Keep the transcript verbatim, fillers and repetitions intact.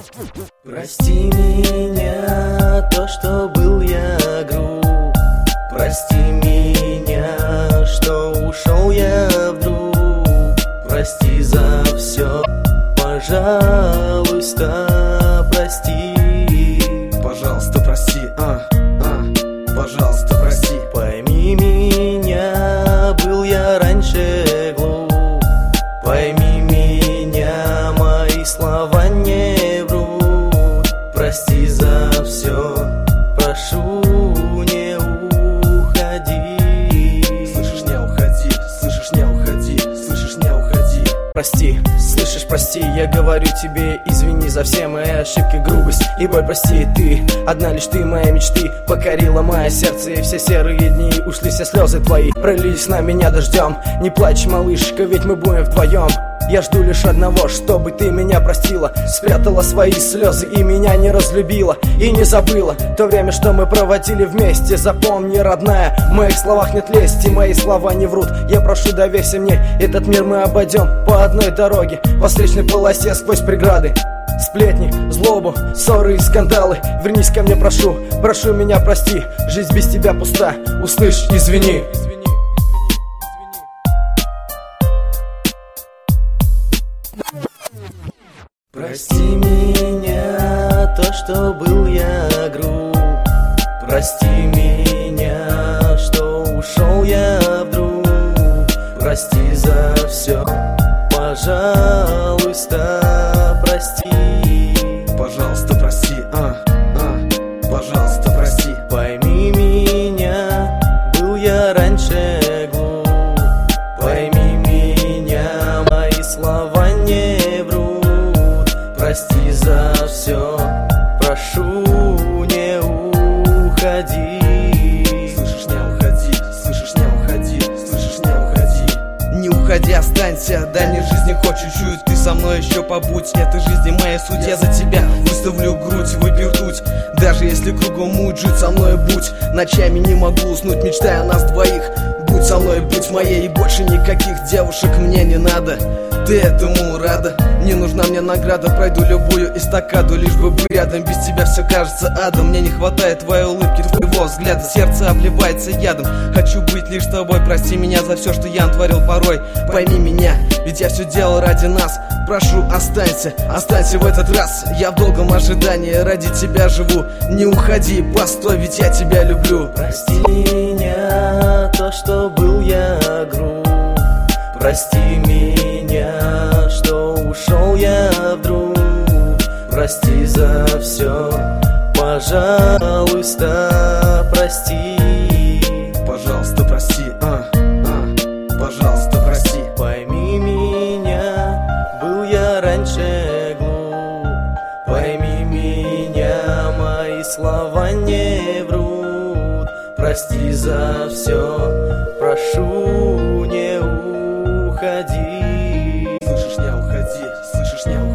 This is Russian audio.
Прости меня, то, что был я груб. Прости меня, что ушел я вдруг. Прости за все, пожалуйста, прости. Пожалуйста, прости, а, а, пожалуйста, прости. Пойми меня, был я раньше глуп. Пойми меня, мои слова не врут. Прости за все, прошу, не уходи. Слышишь, не уходи, слышишь, не уходи, слышишь, не уходи. Прости, слышишь, прости, я говорю тебе, извини за все мои ошибки, грубость и боль, прости. Ты, одна лишь ты, мои мечты покорила мое сердце, и все серые дни ушли, все слезы твои пролились на меня дождем. Не плачь, малышка, ведь мы будем вдвоем. Я жду лишь одного, чтобы ты меня простила, спрятала свои слезы и меня не разлюбила и не забыла то время, что мы проводили вместе. Запомни, родная, в моих словах нет лести, мои слова не врут. Я прошу, доверься мне, этот мир мы обойдем по одной дороге, по встречной полосе сквозь преграды. Сплетни, злобу, ссоры и скандалы. Вернись ко мне, прошу, прошу меня прости. Жизнь без тебя пуста, услышь, извини. Прости меня, то, что был я груб. Прости меня, что ушел я вдруг. Прости за все, пожалуйста, прости. Пожалуйста, прости, а, а, пожалуйста, прости. Пойми меня, был я раньше глуп. Пойми меня, мои слова не врут. Прости за все, прошу, не уходи. Слышишь, не уходи, слышишь, не уходи, слышишь, не уходи. Не уходи, останься, дальней жизни хоть чуть-чуть. Ты со мной еще побудь, этой жизни моя суть. Я за тебя выставлю грудь, выпью ртуть. Даже если кругом муть, жить со мной будь. Ночами не могу уснуть, мечтая о нас двоих. Будь со мной, будь моей, и больше никаких девушек мне не надо. Ты этому рада? Не нужна мне награда, пройду любую эстакаду, лишь бы быть рядом. Без тебя все кажется адом. Мне не хватает твоей улыбки, твоего взгляда. Сердце обливается ядом. Хочу быть лишь тобой. Прости меня за все, что я натворил порой. Пойми меня, ведь я все делал ради нас. Прошу, останься, останься в этот раз. Я в долгом ожидании, ради тебя живу. Не уходи, постой, ведь я тебя люблю. Прости меня, то, что был я груб. Прости меня, что ушел я вдруг. Прости за все, пожалуйста, прости. Пожалуйста, прости, а, а, пожалуйста, прости. Пойми меня, был я раньше глуп. Пойми меня, мои слова не врут. Прости за все, прошу, не уходи. Слышишь, не уходи, слышишь, не уходи.